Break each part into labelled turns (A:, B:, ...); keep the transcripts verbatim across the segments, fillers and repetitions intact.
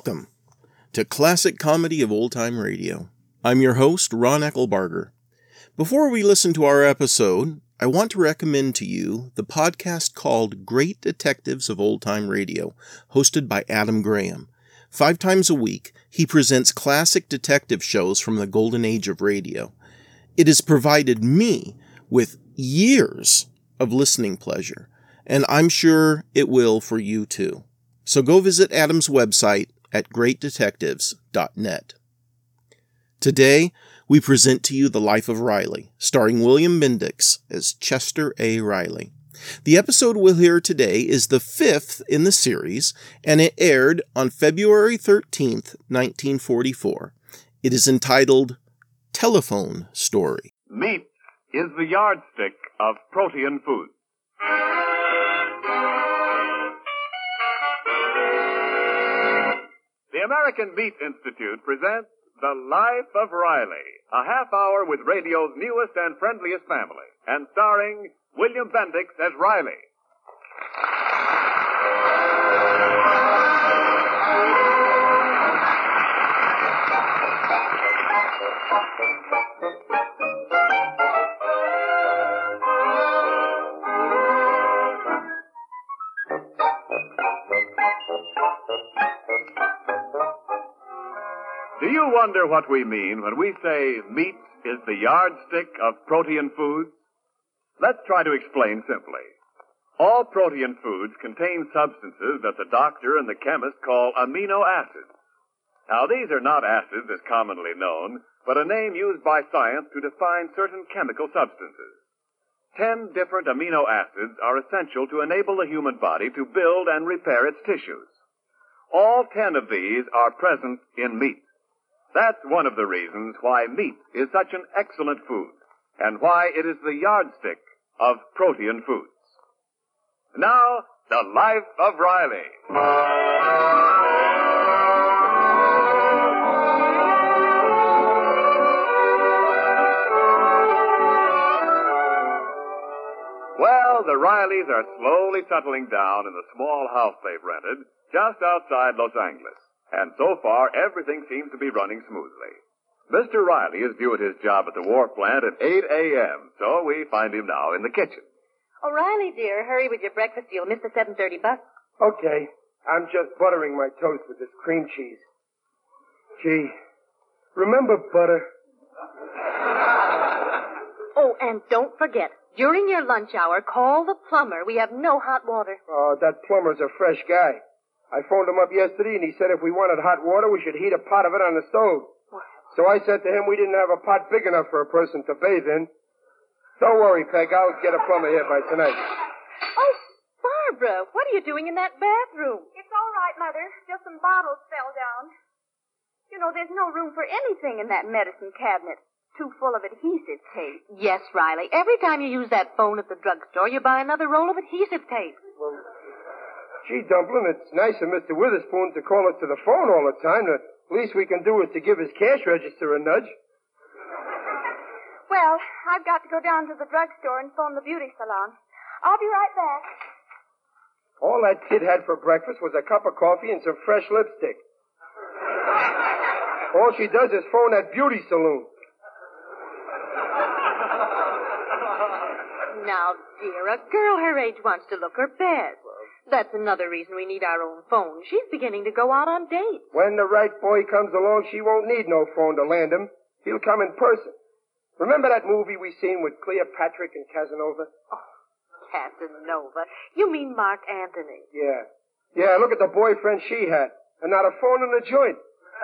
A: Welcome to Classic Comedy of Old Time Radio. I'm your host, Ron Eckelbarger. Before we listen to our episode, I want to recommend to you the podcast called Great Detectives of Old Time Radio, hosted by Adam Graham. Five times a week, he presents classic detective shows from the golden age of radio. It has provided me with years of listening pleasure, and I'm sure it will for you too. So go visit Adam's website at great detectives dot net. Today, we present to you The Life of Riley, starring William Bendix as Chester A. Riley. The episode we'll hear today is the fifth in the series, and it aired on February thirteenth, nineteen forty-four. It is entitled Telephone Story.
B: Meat is the yardstick of protein foods. The American Meat Institute presents The Life of Riley, a half hour with radio's newest and friendliest family, and starring William Bendix as Riley. Do you wonder what we mean when we say meat is the yardstick of protein foods? Let's try to explain simply. All protein foods contain substances that the doctor and the chemist call amino acids. Now, these are not acids as commonly known, but a name used by science to define certain chemical substances. Ten different amino acids are essential to enable the human body to build and repair its tissues. All ten of these are present in meat. That's one of the reasons why meat is such an excellent food, and why it is the yardstick of protein foods. Now, The Life of Riley. Well, the Rileys are slowly settling down in the small house they've rented just outside Los Angeles. And so far, everything seems to be running smoothly. Mister Riley is due at his job at the war plant at eight a.m., so we find him now in the kitchen.
C: Oh, Riley, dear, hurry with your breakfast. You'll miss the seven thirty bus.
D: Okay. I'm just buttering my toast with this cream cheese. Gee, remember butter?
C: Oh, and don't forget, during your lunch hour, call the plumber. We have no hot water.
D: Oh, that plumber's a fresh guy. I phoned him up yesterday, and he said if we wanted hot water, we should heat a pot of it on the stove. So I said to him we didn't have a pot big enough for a person to bathe in. Don't worry, Peg. I'll get a plumber here by tonight.
C: Oh, Barbara, what are you doing in that bathroom?
E: It's all right, Mother. Just some bottles fell down. You know, there's no room for anything in that medicine cabinet. Too full of adhesive tape.
C: Yes, Riley. Every time you use that phone at the drugstore, you buy another roll of adhesive tape.
D: Well, gee, Dumplin', it's nice of Mister Witherspoon to call us to the phone all the time. The least we can do is to give his cash register a nudge.
E: Well, I've got to go down to the drugstore and phone the beauty salon. I'll be right back.
D: All that kid had for breakfast was a cup of coffee and some fresh lipstick. All she does is phone that beauty saloon.
C: Now, dear, a girl her age wants to look her best. That's another reason we need our own phone. She's beginning to go out on dates.
D: When the right boy comes along, she won't need no phone to land him. He'll come in person. Remember that movie we seen with Cleopatra and Casanova?
C: Oh, Casanova. You mean Mark Antony?
D: Yeah. Yeah, look at the boyfriend she had. And not a phone in the joint.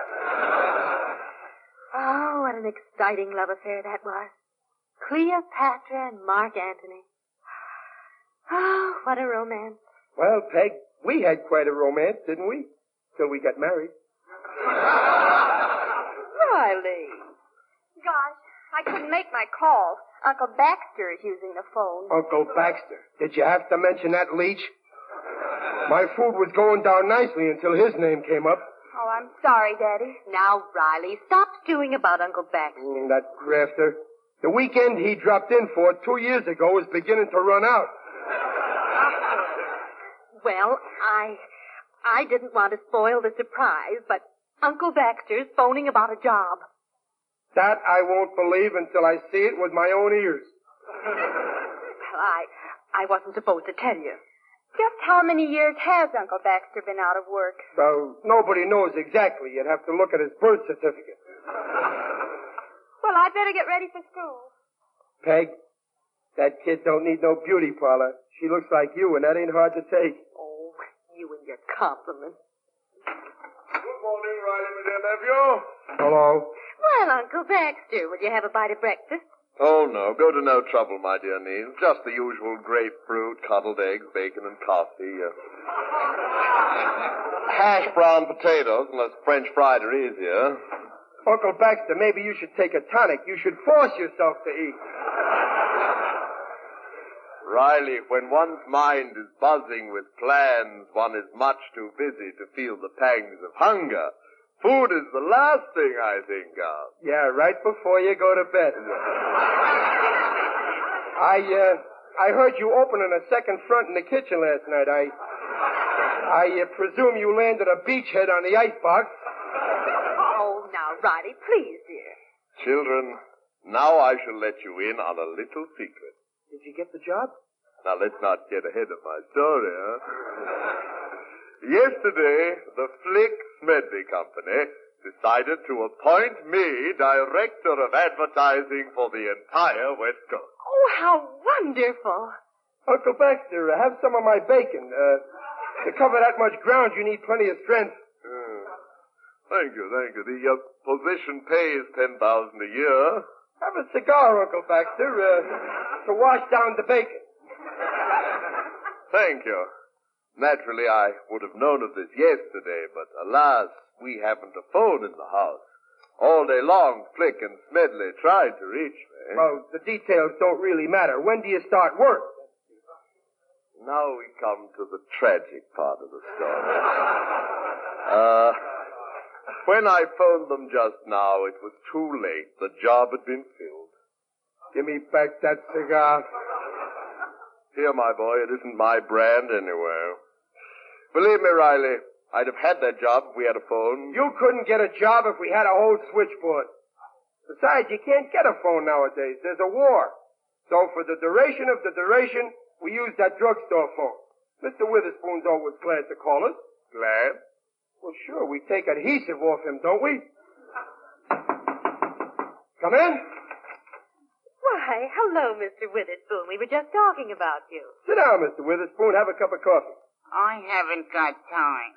C: Oh, what an exciting love affair that was. Cleopatra and Mark Antony. Oh, what a romance.
D: Well, Peg, we had quite a romance, didn't we? Till we got married.
C: Riley.
E: Gosh, I couldn't make my call. Uncle Baxter is using the phone.
D: Uncle Baxter. Did you have to mention that leech? My food was going down nicely until his name came up.
E: Oh, I'm sorry, Daddy.
C: Now, Riley, stop stewing about Uncle Baxter.
D: Mm, that grafter. The weekend he dropped in for two years ago is beginning to run out.
C: Well, I... I didn't want to spoil the surprise, but Uncle Baxter's phoning about a job.
D: That I won't believe until I see it with my own ears.
C: Well, I, I wasn't supposed to tell you.
E: Just how many years has Uncle Baxter been out of work?
D: Well, nobody knows exactly. You'd have to look at his birth certificate.
E: Well, I'd better get ready for school.
D: Peg, that kid don't need no beauty parlor. She looks like you, and that ain't hard to take.
C: Oh, you and your compliments.
B: Good morning, Riley, my dear nephew.
D: Hello.
C: Well, Uncle Baxter, will you have a bite of breakfast?
B: Oh, no. Go to no trouble, my dear niece. Just the usual grapefruit, cuddled eggs, bacon, and coffee. Uh, hash brown potatoes, unless French fried are easier.
D: Uncle Baxter, maybe you should take a tonic. You should force yourself to eat.
B: Riley, when one's mind is buzzing with plans, one is much too busy to feel the pangs of hunger. Food is the last thing I think of.
D: Yeah, right before you go to bed. I, uh, I heard you opening a second front in the kitchen last night. I, I uh, presume you landed a beachhead on the icebox.
C: Oh, now, Riley, please, dear.
B: Children, now I shall let you in on a little secret.
D: Did you get the job?
B: Now, let's not get ahead of my story, huh? Yesterday, the Flick Smedley Company decided to appoint me director of advertising for the entire West Coast.
C: Oh, how wonderful.
D: Uncle Baxter, uh, have some of my bacon. Uh, to cover that much ground, you need plenty of strength.
B: Uh, thank you, thank you. The uh, position pays ten thousand dollars a year.
D: Have a cigar, Uncle Baxter, uh, to wash down the bacon.
B: Thank you. Naturally, I would have known of this yesterday, but alas, we haven't a phone in the house. All day long, Flick and Smedley tried to reach me.
D: Well, the details don't really matter. When do you start work?
B: Now we come to the tragic part of the story. Uh, when I phoned them just now, it was too late. The job had been filled.
D: Give me back that cigar.
B: Here, my boy, it isn't my brand anywhere. Believe me, Riley, I'd have had that job if we had a phone.
D: You couldn't get a job if we had a whole switchboard. Besides, you can't get a phone nowadays. There's a war. So for the duration of the duration, we use that drugstore phone. Mister Witherspoon's always glad to call us.
B: Glad?
D: Well, sure, we take adhesive off him, don't we? Come in.
C: Why, hello, Mister Witherspoon. We were just talking about you.
D: Sit down, Mister Witherspoon. Have a cup of coffee.
F: I haven't got time.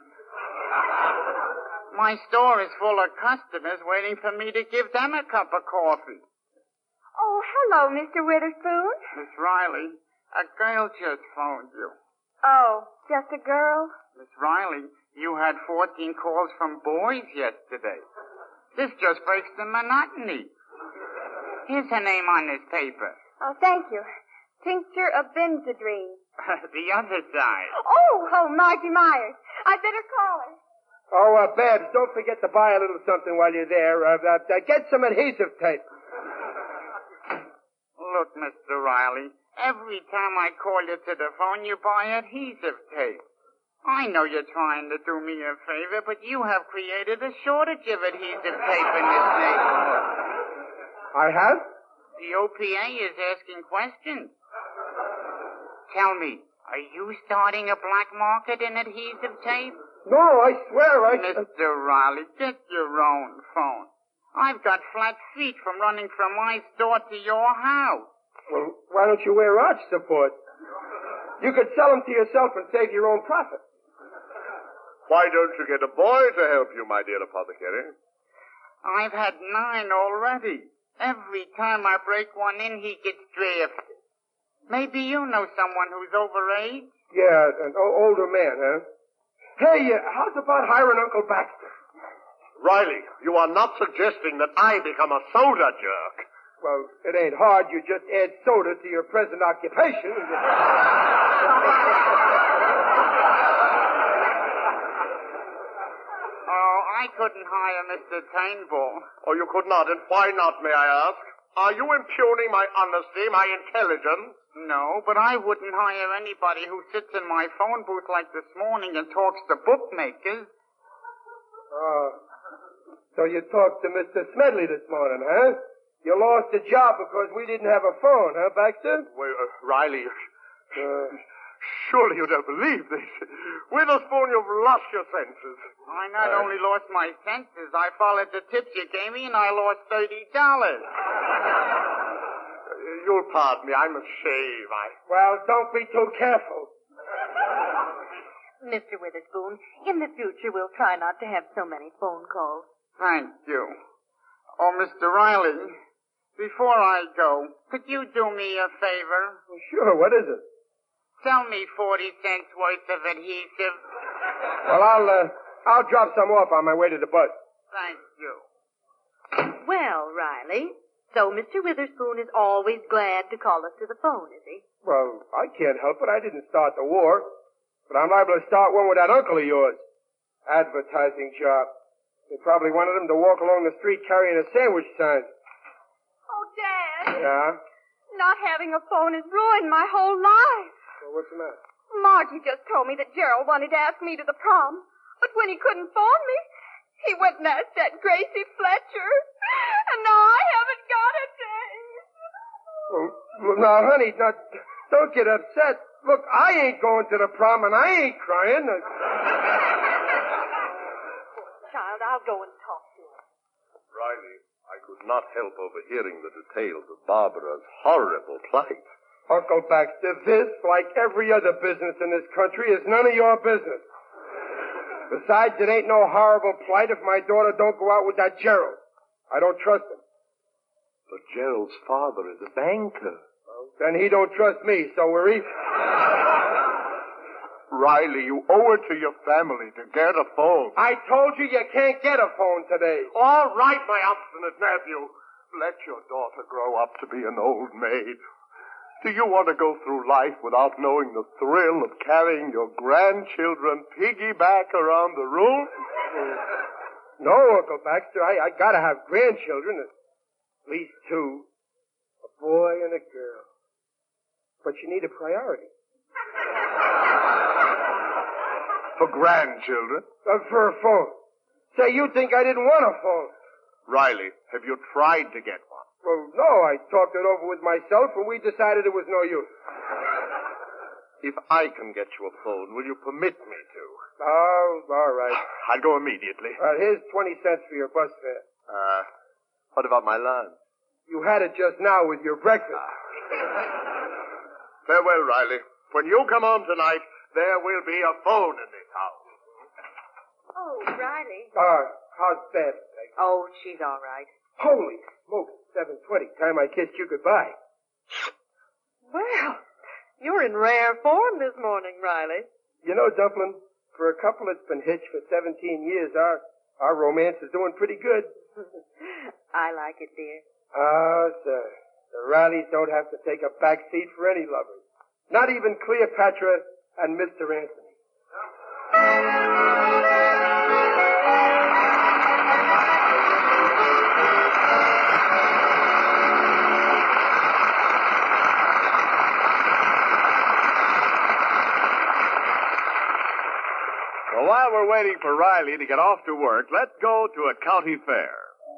F: My store is full of customers waiting for me to give them a cup of coffee.
E: Oh, hello, Mister Witherspoon.
F: Miss Riley, a girl just phoned you.
E: Oh, just a girl?
F: Miss Riley, you had fourteen calls from boys yesterday. This just breaks the monotony. Here's her name on this paper.
E: Oh, thank you. Tincture of Benzedrine.
F: The other side.
E: Oh, oh, Margie Myers. I'd better call her.
D: Oh, uh, Babs, don't forget to buy a little something while you're there. Uh, uh, uh, get some adhesive tape.
F: Look, Mister Riley, every time I call you to the phone, you buy adhesive tape. I know you're trying to do me a favor, but you have created a shortage of adhesive tape in this neighborhood.
D: I have?
F: The O P A is asking questions. Tell me, are you starting a black market in adhesive tape?
D: No, I swear I...
F: Mister Riley, get your own phone. I've got flat feet from running from my store to your house.
D: Well, why don't you wear arch support? You could sell them to yourself and save your own profit.
B: Why don't you get a boy to help you, my dear apothecary?
F: I've had nine already. Every time I break one in, he gets drafted. Maybe you know someone who's overage?
D: Yeah, an o- older man, huh? Hey, uh, how's about hiring Uncle Baxter?
B: Riley, you are not suggesting that I become a soda jerk.
D: Well, it ain't hard. You just add soda to your present occupation.
F: Oh, I couldn't hire Mister Tainbull.
B: Oh, you could not, and why not, may I ask?
G: Are you impugning my honesty, my intelligence?
F: No, but I wouldn't hire anybody who sits in my phone booth like this morning and talks to bookmakers.
D: Oh. So you talked to Mister Smedley this morning, huh? You lost a job because we didn't have a phone, huh, Baxter?
G: Well, uh, Riley,
D: Uh,
G: surely you don't believe this. Witherspoon, you've lost your senses.
F: I not
G: Uh,
F: only lost my senses, I followed the tips you gave me and I lost thirty dollars.
G: You'll pardon me, I must shave. I...
D: well, don't be too careful.
C: Mister Witherspoon, in the future we'll try not to have so many phone calls.
F: Thank you. Oh, Mister Riley, before I go, could you do me a favor?
D: Sure, what is it?
F: Sell me forty cents worth of adhesive.
D: Well, I'll, uh, I'll drop some off on my way to the bus.
F: Thank you.
C: Well, Riley, so Mister Witherspoon is always glad to call us to the phone, is he?
D: Well, I can't help it. I didn't start the war. But I'm liable to start one with that uncle of yours. Advertising job. They probably wanted him to walk along the street carrying a sandwich sign.
E: Oh, Dad.
D: Yeah?
E: Not having a phone has ruined my whole life.
D: Well, what's the matter?
E: Margie just told me that Gerald wanted to ask me to the prom. But when he couldn't phone me, he went and asked that Gracie Fletcher. And now I haven't got a date.
D: Well, well, now, honey, now, don't get upset. Look, I ain't going to the prom, and I ain't crying.
C: Child, I'll go and talk to him.
G: Riley, I could not help overhearing the details of Barbara's horrible plight.
D: Uncle Baxter, this, like every other business in this country, is none of your business. Besides, it ain't no horrible plight if my daughter don't go out with that Gerald. I don't trust him.
G: But Gerald's father is a banker.
D: Well, then he don't trust me, so we're even.
G: Riley, you owe it to your family to get a phone.
D: I told you you can't get a phone today.
G: All right, my obstinate nephew. Let your daughter grow up to be an old maid. Do you want to go through life without knowing the thrill of carrying your grandchildren piggyback around the room?
D: No, Uncle Baxter, I, I gotta have grandchildren. At least two. A boy and a girl. But you need a priority.
G: For grandchildren?
D: Uh, for a phone. Say, you think I didn't want a phone?
G: Riley, have you tried to get one?
D: Well, no, I talked it over with myself, and we decided it was no use.
G: If I can get you a phone, will you permit me to?
D: Oh, all right.
G: I'll go immediately.
D: Uh, here's twenty cents for your bus fare.
G: Uh, what about my lunch?
D: You had it just now with your breakfast.
G: Farewell, Riley. When you come home tonight, there will be a phone in this house.
C: Oh, Riley.
D: Uh, how's Beth?
C: Oh, she's all right.
D: Holy smoke, seven twenty. Time I kissed you goodbye.
C: Well, you're in rare form this morning, Riley.
D: You know, Dumplin', for a couple that's been hitched for seventeen years, our our romance is doing pretty good.
C: I like it, dear.
D: Ah, sir. The Rileys don't have to take a back seat for any lovers. Not even Cleopatra and Mister Anthony.
B: Well, while we're waiting for Riley to get off to work, let's go to a county fair.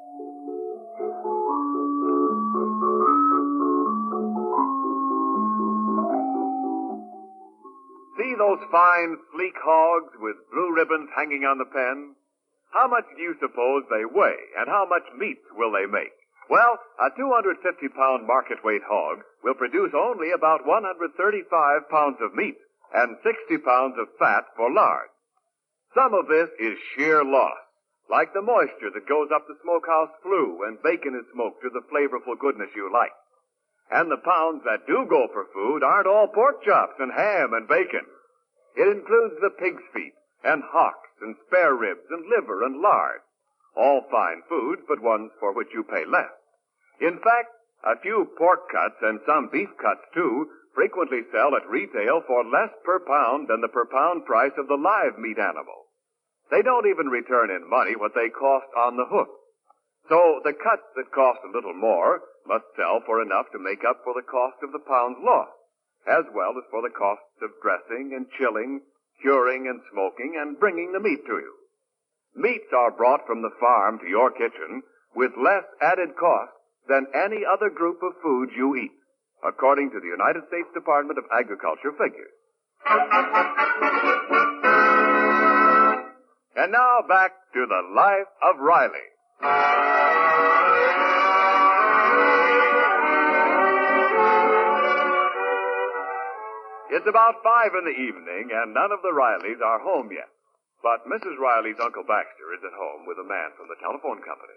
B: See those fine, sleek hogs with blue ribbons hanging on the pen? How much do you suppose they weigh, and how much meat will they make? Well, a two hundred fifty pound market weight hog will produce only about one hundred thirty-five pounds of meat and sixty pounds of fat for lard. Some of this is sheer loss, like the moisture that goes up the smokehouse flue when bacon is smoked to the flavorful goodness you like. And the pounds that do go for food aren't all pork chops and ham and bacon. It includes the pig's feet and hocks and spare ribs and liver and lard. All fine foods, but ones for which you pay less. In fact, a few pork cuts and some beef cuts, too, frequently sell at retail for less per pound than the per pound price of the live meat animal. They don't even return in money what they cost on the hook. So the cuts that cost a little more must sell for enough to make up for the cost of the pounds lost, as well as for the costs of dressing and chilling, curing and smoking, and bringing the meat to you. Meats are brought from the farm to your kitchen with less added cost than any other group of foods you eat, according to the United States Department of Agriculture figures. And now back to the life of Riley. It's about five in the evening, and none of the Rileys are home yet. But Missus Riley's Uncle Baxter is at home with a man from the telephone company.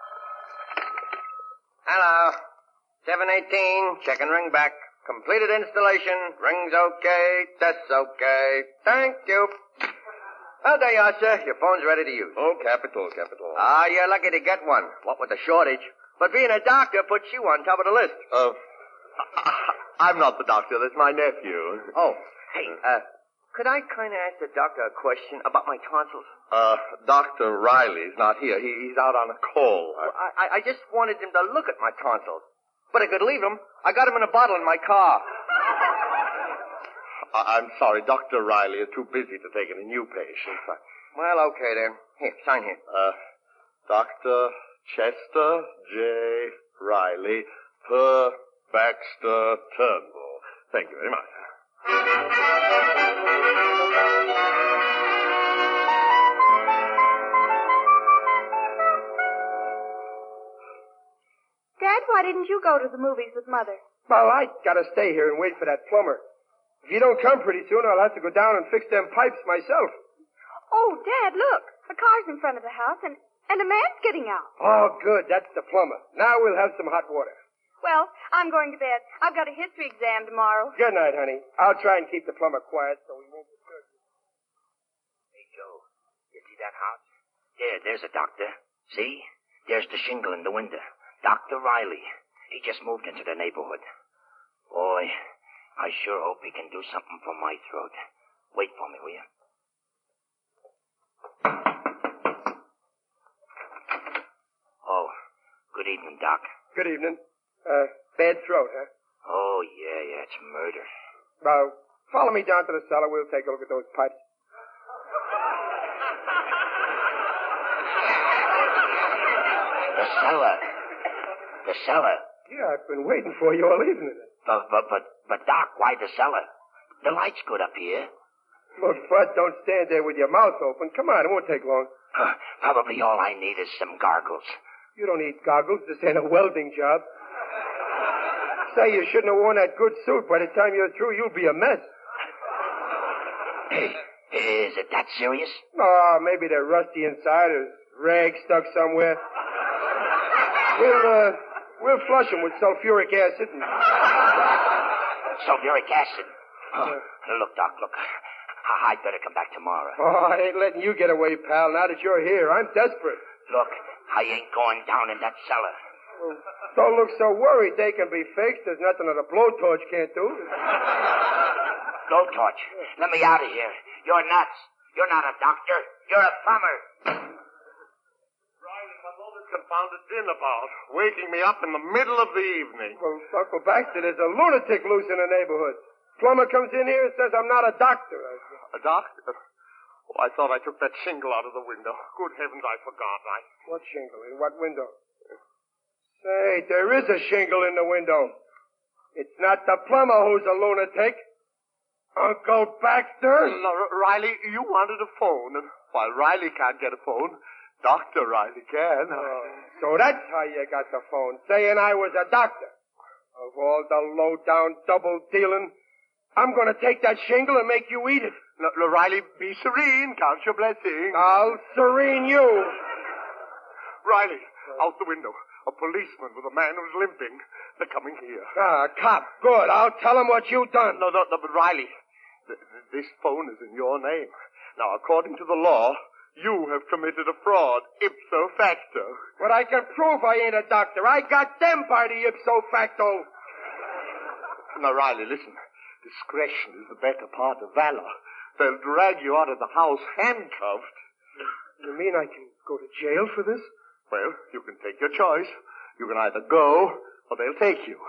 H: Hello. seven eighteen, check and ring back. Completed installation. Ring's okay. Test's okay. Thank you. Well, there you are, sir. Your phone's ready to use.
G: Oh, capital, capital.
H: Ah, you're lucky to get one. What with the shortage. But being a doctor puts you on top of the list.
G: Uh, I'm not the doctor. That's my nephew.
H: Oh, hey, uh, could I kind of ask the doctor a question about my tonsils?
G: Uh, Doctor Riley's not here. He, he's out on a call.
H: Well, I, I just wanted him to look at my tonsils. But I could leave them. I got them in a bottle in my car.
G: I, I'm sorry. Doctor Riley is too busy to take any new patients. I...
H: Well, okay then. Here, sign here.
G: Uh, Doctor Chester J. Riley, per Baxter Turnbull. Thank you very much.
E: Dad, why didn't you go to the movies with Mother?
D: Well, I gotta stay here and wait for that plumber. If you don't come pretty soon, I'll have to go down and fix them pipes myself.
E: Oh, Dad, look. A car's in front of the house, and, and a man's getting out.
D: Oh, good. That's the plumber. Now we'll have some hot water.
E: Well, I'm going to bed. I've got a history exam tomorrow.
D: Good night, honey. I'll try and keep the plumber quiet so we won't disturb you.
I: Hey, Joe. You see that house? There, there's a doctor. See? There's the shingle in the window. Doctor Riley. He just moved into the neighborhood. Boy, I sure hope he can do something for my throat. Wait for me, will you? Oh, good evening, Doc.
D: Good evening. Uh, bad throat, huh?
I: Oh, yeah, yeah, it's murder.
D: Well, follow me down to the cellar. We'll take a look at those pipes.
I: The cellar. The cellar.
D: Yeah, I've been waiting for you all evening.
I: But, but, but, but, Doc, why the cellar? The light's good up here.
D: Look, Bud, don't stand there with your mouth open. Come on, it won't take long.
I: Huh, probably all I need is some gargles.
D: You don't need goggles. This ain't a welding job. Say, you shouldn't have worn that good suit. By the time you're through, you'll be a mess.
I: Hey, is it that serious?
D: Oh, maybe they're rusty inside or rags stuck somewhere. We'll, uh, we'll flush them with sulfuric acid. And...
I: Sulfuric acid? Oh, look, Doc, look. I'd better come back tomorrow.
D: Oh, I ain't letting you get away, pal, now that you're here. I'm desperate.
I: Look, I ain't going down in that cellar.
D: Well, don't look so worried. They can be fixed. There's nothing that a blowtorch can't do.
I: Blowtorch? Let me out of here. You're nuts. You're not a doctor. You're a plumber.
G: Riley, what's all this confounded din about? Waking me up in the middle of the evening.
D: Well, Uncle Baxter, there's a lunatic loose in the neighborhood. Plumber comes in here and says I'm not a doctor.
G: A doctor? Oh, I thought I took that shingle out of the window. Good heavens, I forgot. I...
D: What shingle? In what window? Say, there is a shingle in the window. It's not the plumber who's a lunatic. Uncle Baxter?
G: No, Riley, you wanted a phone. And while Riley can't get a phone, Doctor Riley can.
D: Oh, so that's how you got the phone, saying I was a doctor. Of all the low-down double-dealing, I'm going to take that shingle and make you eat it.
G: No, no, Riley, be serene. Count your blessings.
D: I'll serene you.
G: Riley, out the window. A policeman with a man who's limping. They're coming here.
D: Ah, cop. Good. I'll tell him what you done.
G: No, no, no, but Riley, th- th- this phone is in your name. Now, according to the law, you have committed a fraud, ipso facto.
D: But I can prove I ain't a doctor. I got them by the ipso facto.
G: Now, Riley, listen. Discretion is the better part of valor. They'll drag you out of the house handcuffed.
D: You mean I can go to jail for this?
G: Well, you can take your choice. You can either go, or they'll take you.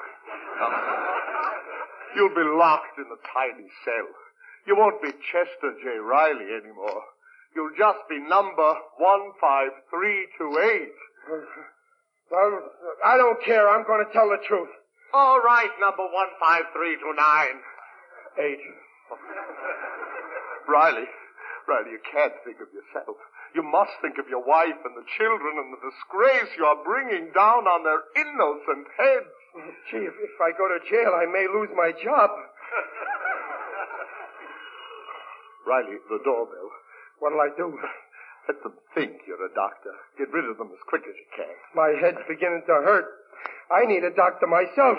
G: You'll be locked in a tiny cell. You won't be Chester J. Riley anymore. You'll just be number one five three two eight.
D: Well, I don't care. I'm going to tell the truth.
G: All right, number one five three two nine.
D: Eight.
G: Riley, Riley, you can't think of yourself. You must think of your wife and the children and the disgrace you are bringing down on their innocent heads.
D: Gee, if, if I go to jail, I may lose my job.
G: Riley, the doorbell.
D: What'll I do?
G: Let them think you're a doctor. Get rid of them as quick as you can.
D: My head's beginning to hurt. I need a doctor myself.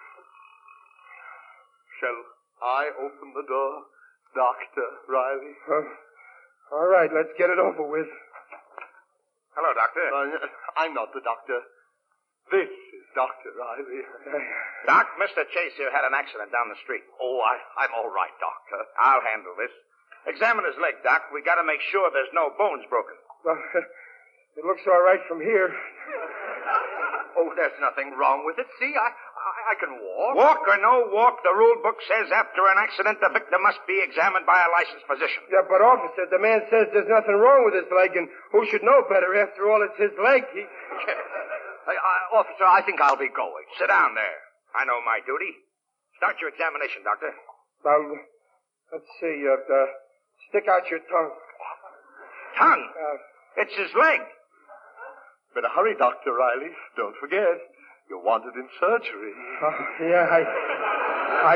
G: Shall I open the door, Doctor Riley?
D: Uh, all right, let's get it over with.
G: Hello, Doctor. Uh, I'm not the doctor. This is Doctor Riley.
I: Doc, Mister Chase here had an accident down the street.
G: Oh, I, I'm all right, Doctor.
I: I'll handle this. Examine his leg, Doc. We gotta make sure there's no bones broken.
D: Well, it looks all right from here.
H: Oh, there's nothing wrong with it. See, I, I, I can walk.
I: Walk or no walk, the rule book says after an accident, the victim must be examined by a licensed physician.
D: Yeah, but officer, the man says there's nothing wrong with his leg, and who should know better? After all, it's his leg. He...
H: I, I, officer, I think I'll be going.
I: Sit down there. I know my duty. Start your examination, Doctor.
D: Well, let's see. Uh, uh, stick out your tongue.
I: Tongue?
D: Uh,
I: it's his leg.
G: Better hurry, Doctor Riley. Don't forget, you're wanted in surgery.
D: Uh, yeah, I... I...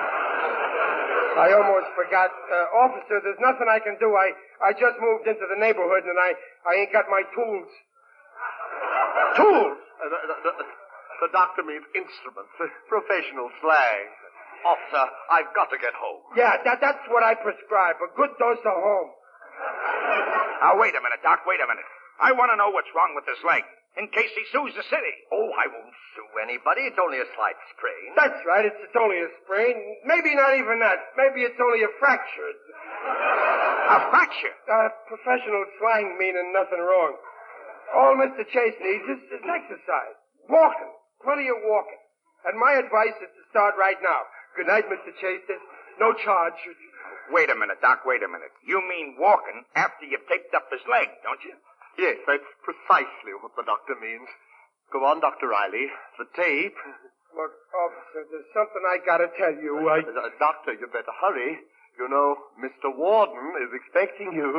D: I almost forgot. Uh, officer, there's nothing I can do. I, I just moved into the neighborhood, and I, I ain't got my tools.
G: Tools? Uh, the, the, the, the doctor means instruments. Uh, professional slang.
H: Officer, I've got to get home.
D: Yeah, that, that's what I prescribe. A good dose of home.
I: Now, wait a minute, Doc. Wait a minute. I want to know what's wrong with this leg, in case he sues the city.
H: Oh, I won't sue anybody. It's only a slight sprain.
D: That's right. It's, it's only a sprain. Maybe not even that. Maybe it's only a fracture.
I: A fracture?
D: Uh, professional slang meaning nothing wrong. All Mister Chase needs is, is exercise. Walking. Plenty of walking. And my advice is to start right now. Good night, Mister Chase. There's no charge.
I: Wait a minute, Doc. Wait a minute. You mean walking after you've taped up his leg, don't you?
G: Yes, that's precisely what the doctor means. Go on, Doctor Riley. The tape.
D: Look, officer, there's something I gotta tell you. I...
G: Uh, doctor, you better hurry. You know, Mister Warden is expecting you.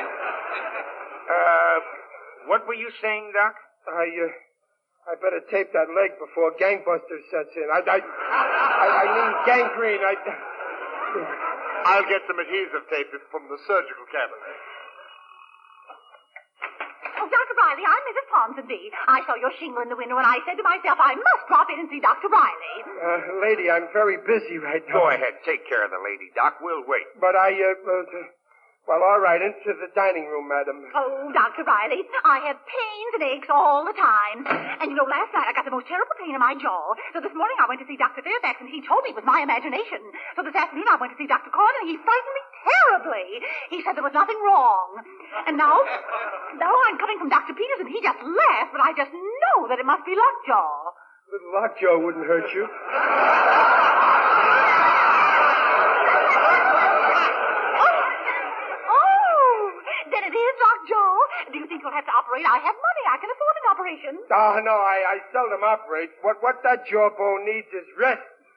I: uh, what were you saying, Doc?
D: I, uh, I better tape that leg before gangbusters sets in. I, I, I, I mean gangrene. I...
G: I'll get some adhesive tape from the surgical cabinet.
E: Oh, Doctor Riley, I'm Missus Ponsonby. I saw your shingle in the window, and I said to myself, I must drop in and see Doctor Riley.
D: Uh, lady, I'm very busy right now.
I: Go ahead. Take care of the lady, Doc. We'll wait.
D: But I, uh, uh well, all right. Into the dining room, madam.
E: Oh, Doctor Riley, I have pains and aches all the time. And, you know, last night I got the most terrible pain in my jaw. So this morning I went to see Doctor Fairfax, and he told me it was my imagination. So this afternoon I went to see Doctor Corn, and he frightened me terribly. He said there was nothing wrong. And now, now I'm coming from Doctor Peters, and he just laughed, but I just know that it must be lockjaw.
D: Little lockjaw wouldn't hurt you.
E: Then it is lockjaw. Do you think you'll have to operate? I have money. I can afford an operation.
D: Oh, no, I, I seldom operate. What what that jawbone needs is rest.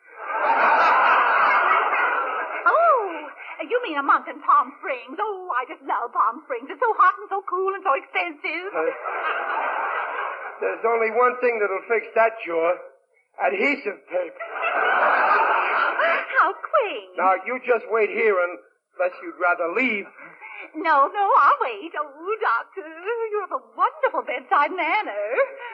E: Oh, you mean a month in Palm Springs. Oh, I just love Palm Springs. It's so hot and so cool and so expensive.
D: Uh, there's only one thing that'll fix that jaw. Adhesive tape.
E: How quaint.
D: Now, you just wait here unless you'd rather leave.
E: No, no, I'll wait. Oh, Doctor, you have a wonderful bedside manner.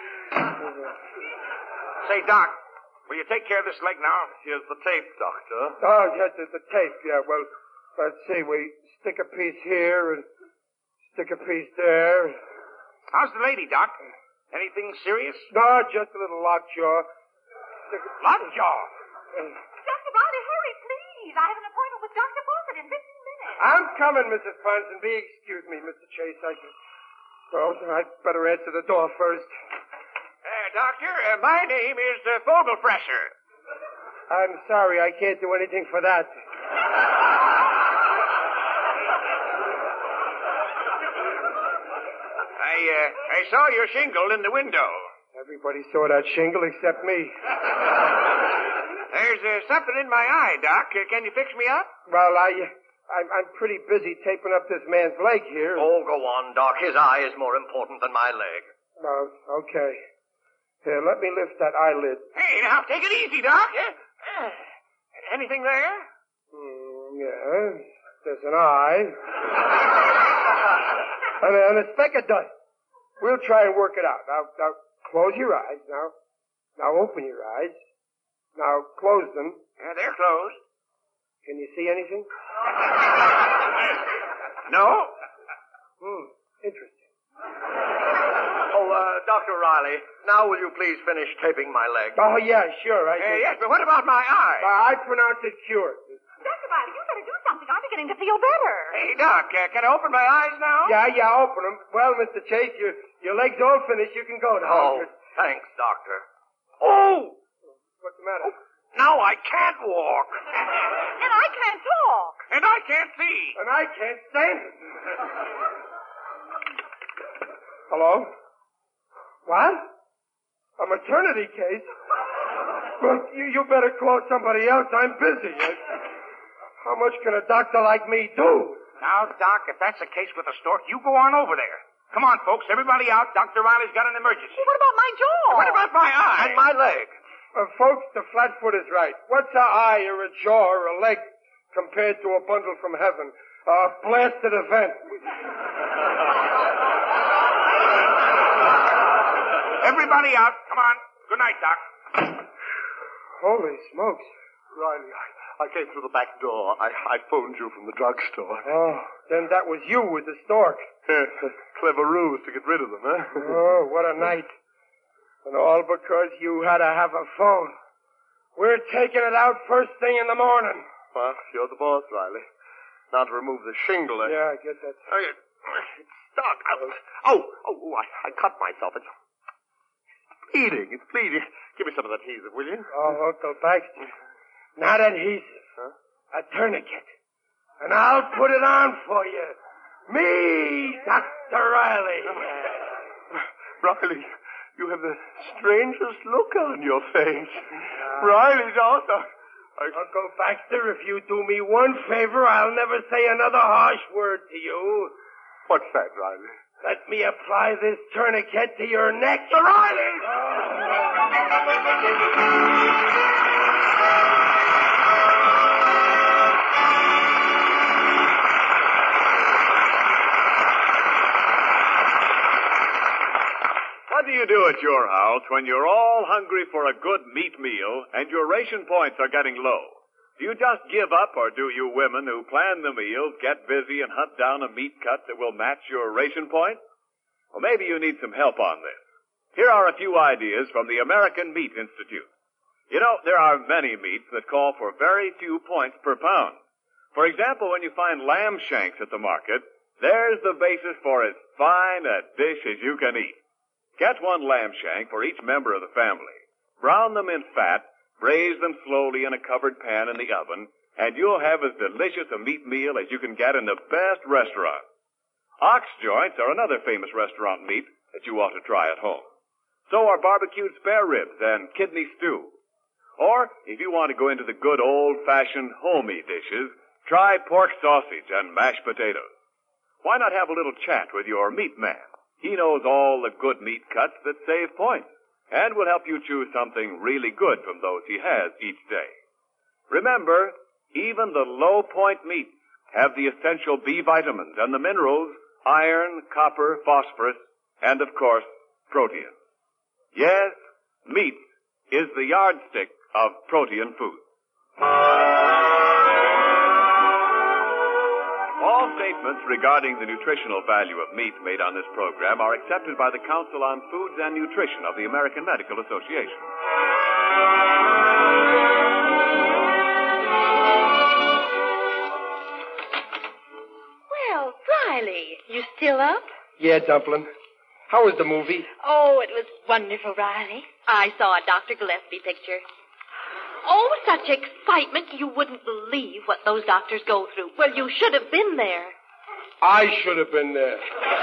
I: Say, Doc, will you take care of this leg now?
G: Here's the tape, Doctor.
D: Oh, yes, the, the tape, yeah. Well, let's see. We stick a piece here and stick a piece there.
I: How's the lady, Doc? Anything serious?
D: No, just a little lockjaw. Stick a...
I: Lockjaw?
D: Uh,
E: Doctor Riley, hurry, please. I have an appointment with Doctor Fawcett in fifteen minutes.
D: I'm coming, Missus Ponsonby. Excuse me, Mister Chase. I can... Well, I'd better answer the door first.
J: Uh, doctor, uh, my name is uh, Vogelfresher.
D: I'm sorry, I can't do anything for that.
J: I, uh, I saw your shingle in the window.
D: Everybody saw that shingle except me.
J: There's uh, something in my eye, Doc. Uh, can you fix me up?
D: Well, I, I'm, I'm pretty busy taping up this man's leg here.
H: Oh, go on, Doc. His eye is more important than my leg.
D: Oh, okay. Here, let me lift that eyelid.
J: Hey, now, take it easy, Doc. Uh, uh, anything there?
D: Mm, yeah, there's an eye. and, a, and a speck of dust. We'll try and work it out. Now, now, close your eyes. Now, now open your eyes. Now, close them.
J: Yeah, they're closed.
D: Can you see anything?
J: No.
D: Hmm, interesting.
H: Oh, uh, Doctor Riley, now will you please finish taping my leg?
D: Oh, yeah, sure. I
J: Uh, yes, but what about my eye?
D: Uh, I pronounce it cured.
E: Doctor Riley, you better do something. I'm beginning to feel better.
J: Hey, Doc, uh, can I open my eyes now?
D: Yeah, yeah, open them. Well, Mister Chase, your, your leg's all finished. You can go now.
H: Oh, thanks, Doctor.
J: Oh!
D: What's the matter?
J: Now I can't walk.
E: And I can't talk.
J: And I can't see.
D: And I can't stand it. Hello? What? A maternity case? Well, you, you better call somebody else. I'm busy. How much can a doctor like me do?
J: Now, Doc, if that's the case with the stork, you go on over there. Come on, folks. Everybody out. Doctor Riley's got an emergency.
E: Well, what about my jaw?
J: What about my eye?
H: And my leg.
D: Uh, folks, the flatfoot is right. What's an eye or a jaw or a leg compared to a bundle from heaven? A blasted event.
J: Everybody out. Come on. Good night, Doc.
D: Holy smokes.
G: Riley, I, I came through the back door. I, I phoned you from the drugstore.
D: Oh, then that was you with the stork.
G: Yes, a clever ruse to get rid of them, huh?
D: Oh, what a night. And all because you had to have a phone. We're taking it out first thing in the morning.
G: Well, you're the boss, Riley. Now to remove the shingle. I...
D: Yeah, I get that.
G: Oh, yeah. It's stuck. I was... Oh, oh, I, I cut myself. It's bleeding. It's bleeding. Give me some of that adhesive, will you?
D: Oh, Uncle Baxter. Not adhesive.
G: Huh?
D: A tourniquet. And I'll put it on for you. Me, Doctor Riley.
G: Riley, you have the strangest look on your face. Uh, Riley's also... I...
D: Uncle Baxter, if you do me one favor, I'll never say another harsh word to you.
G: What's that, Riley?
D: Let me apply this tourniquet to your neck.
G: Sir Riley!
B: What do you do at your house when you're all hungry for a good meat meal and your ration points are getting low? Do you just give up, or do you women who plan the meals get busy and hunt down a meat cut that will match your ration point? Well, maybe you need some help on this. Here are a few ideas from the American Meat Institute. You know, there are many meats that call for very few points per pound. For example, when you find lamb shanks at the market, there's the basis for as fine a dish as you can eat. Get one lamb shank for each member of the family. Brown them in fat, braise them slowly in a covered pan in the oven, and you'll have as delicious a meat meal as you can get in the best restaurant. Ox joints are another famous restaurant meat that you ought to try at home. So are barbecued spare ribs and kidney stew. Or, if you want to go into the good old-fashioned homey dishes, try pork sausage and mashed potatoes. Why not have a little chat with your meat man? He knows all the good meat cuts that save points and will help you choose something really good from those he has each day. Remember, even the low-point meats have the essential B vitamins and the minerals, iron, copper, phosphorus, and, of course, protein. Yes, meat is the yardstick of protein food. All statements regarding the nutritional value of meat made on this program are accepted by the Council on Foods and Nutrition of the American Medical Association.
C: Well, Riley, you still up?
D: Yeah, Dumpling. How was the movie?
C: Oh, it was wonderful, Riley. I saw a Doctor Gillespie picture. Oh, such excitement. You wouldn't believe what those doctors go through. Well, you should have been there.
D: I should have been there.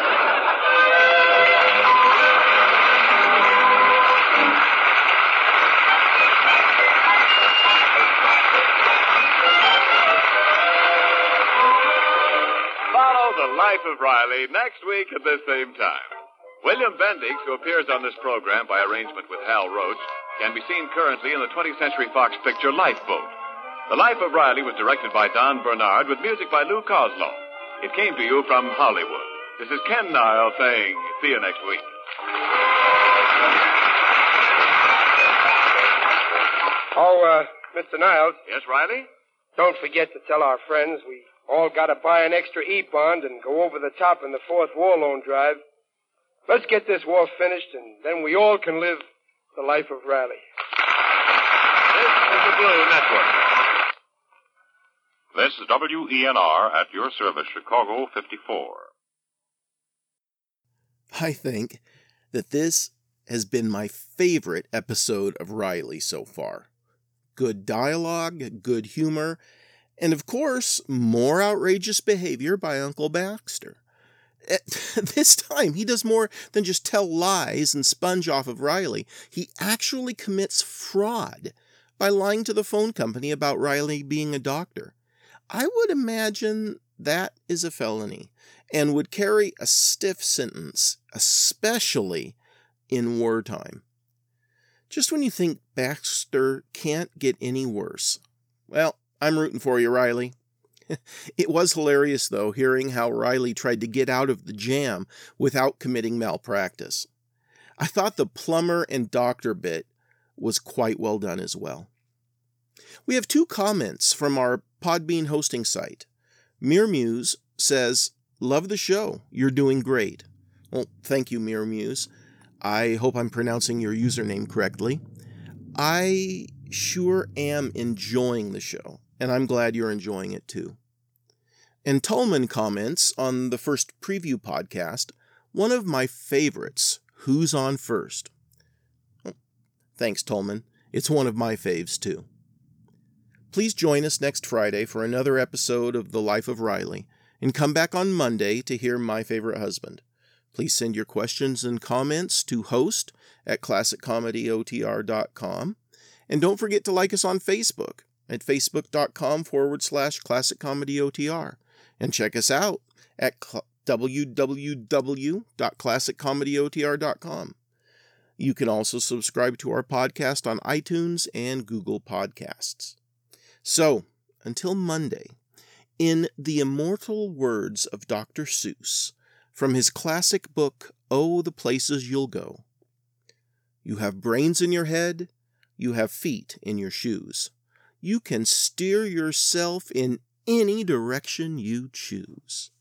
B: Follow The Life of Riley next week at this same time. William Bendix, who appears on this program by arrangement with Hal Roach, can be seen currently in the twentieth Century Fox picture Lifeboat. The Life of Riley was directed by Don Bernard with music by Lou Coslow. It came to you from Hollywood. This is Ken Niles saying, see you next week.
D: Oh, uh, Mister Niles.
B: Yes, Riley?
D: Don't forget to tell our friends we all got to buy an extra E-bond and go over the top in the fourth war loan drive. Let's get this war finished, and then we all can live the life of Riley.
B: This is the Blue Network.
K: This is W E N R at your service, Chicago fifty-four.
A: I think that this has been my favorite episode of Riley so far. Good dialogue, good humor, and of course, more outrageous behavior by Uncle Baxter. This time, he does more than just tell lies and sponge off of Riley. He actually commits fraud by lying to the phone company about Riley being a doctor. I would imagine that is a felony and would carry a stiff sentence, especially in wartime. Just when you think Baxter can't get any worse. Well, I'm rooting for you, Riley. It was hilarious, though, hearing how Riley tried to get out of the jam without committing malpractice. I thought the plumber and doctor bit was quite well done as well. We have two comments from our Podbean hosting site. Mere Muse says, "Love the show. You're doing great." Well, thank you, Mere Muse. I hope I'm pronouncing your username correctly. I sure am enjoying the show, and I'm glad you're enjoying it too. And Tolman comments on the first preview podcast, one of my favorites, Who's On First? Well, thanks, Tolman. It's one of my faves too. Please join us next Friday for another episode of The Life of Riley, and come back on Monday to hear My Favorite Husband. Please send your questions and comments to host at classic comedy o t r dot com. And don't forget to like us on Facebook at facebook.com forward slash classic comedy OTR. And check us out at w w w dot classic comedy o t r dot com. You can also subscribe to our podcast on iTunes and Google Podcasts. So, until Monday, in the immortal words of Doctor Seuss, from his classic book, Oh, the Places You'll Go. You have brains in your head, you have feet in your shoes. You can steer yourself in any direction you choose.